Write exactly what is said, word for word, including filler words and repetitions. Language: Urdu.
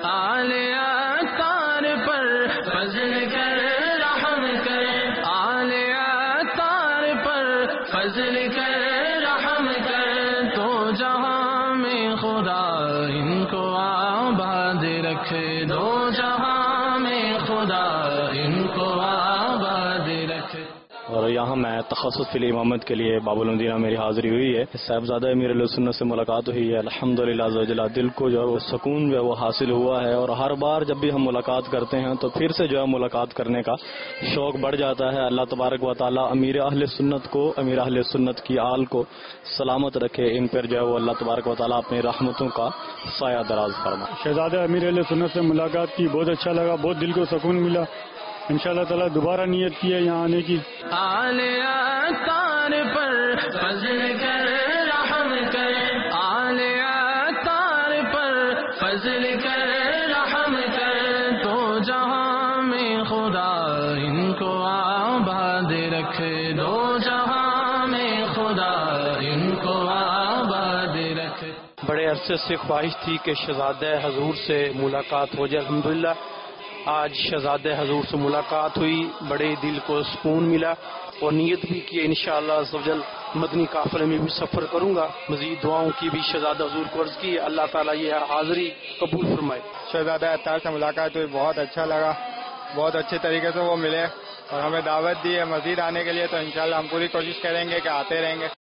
آل اطہار پر فضل کر رحم کر، آل اطہار پر فضل کر رحم کر، تو جہاں میں خدا ان کو آباد رکھے، دو جہاں میں خدا ان کو آباد رکھے۔ اور یہاں میں تخصص فی الامامت کے لیے باب المدینہ میری حاضری ہوئی ہے، صاحبزادہ امیر اہل سنت سے ملاقات ہوئی ہے، الحمدللہ عز و جل دل کو جو ہے وہ سکون جو ہے وہ حاصل ہوا ہے، اور ہر بار جب بھی ہم ملاقات کرتے ہیں تو پھر سے جو ہے ملاقات کرنے کا شوق بڑھ جاتا ہے۔ اللہ تبارک و تعالی امیر اہل سنت کو، امیر اہل سنت کی آل کو سلامت رکھے، ان پر جو ہے وہ اللہ تبارک و تعالی اپنی رحمتوں کا سایہ دراز فرمائے۔ شہزادہ امیر اہل سنت سے ملاقات کی، بہت اچھا لگا، بہت دل کو سکون ملا، انشاءاللہ تعالی دوبارہ نیت کی ہے یہاں آنے کی۔ آل اطہار پر فضل کر رحم کر، آل اطہار پر فضل کر رحم کر، تو جہاں میں خدا ان کو آباد رکھے، دو جہاں میں خدا ان کو آباد رکھے۔ بڑے عرصے سے خواہش تھی کہ شہزادہ حضور سے ملاقات ہو جائے، الحمدللہ آج شہزادہ حضور سے ملاقات ہوئی، بڑے دل کو سکون ملا، اور نیت بھی کی انشاءاللہ عز و جل مدنی قافلے میں بھی سفر کروں گا۔ مزید دعاؤں کی بھی شہزادہ حضور کو عرض کی، اللہ تعالیٰ یہ حاضری قبول فرمائے۔ شہزادہ اطہار سے ملاقات ہوئی، بہت اچھا لگا، بہت اچھے طریقے سے وہ ملے اور ہمیں دعوت دی ہے مزید آنے کے لیے، تو انشاءاللہ ہم پوری کوشش کریں گے کہ آتے رہیں گے۔